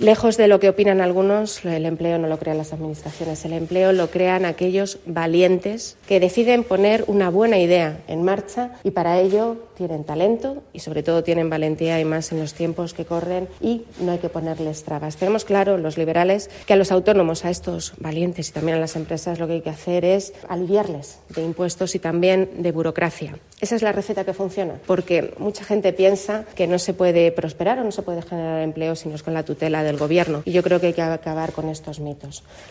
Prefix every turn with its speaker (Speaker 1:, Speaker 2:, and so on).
Speaker 1: Lejos de lo que opinan algunos, el empleo no lo crean las administraciones, el empleo lo crean aquellos valientes que deciden poner una buena idea en marcha y para ello tienen talento y sobre todo tienen valentía y más en los tiempos que corren y no hay que ponerles trabas. Tenemos claro, los liberales, que a los autónomos, a estos valientes y también a las empresas lo que hay que hacer es aliviarles de impuestos y también de burocracia. Esa es la receta que funciona, porque mucha gente piensa que no se puede prosperar o no se puede generar empleo si no es con la tutela del Gobierno y yo creo que hay que acabar con estos mitos.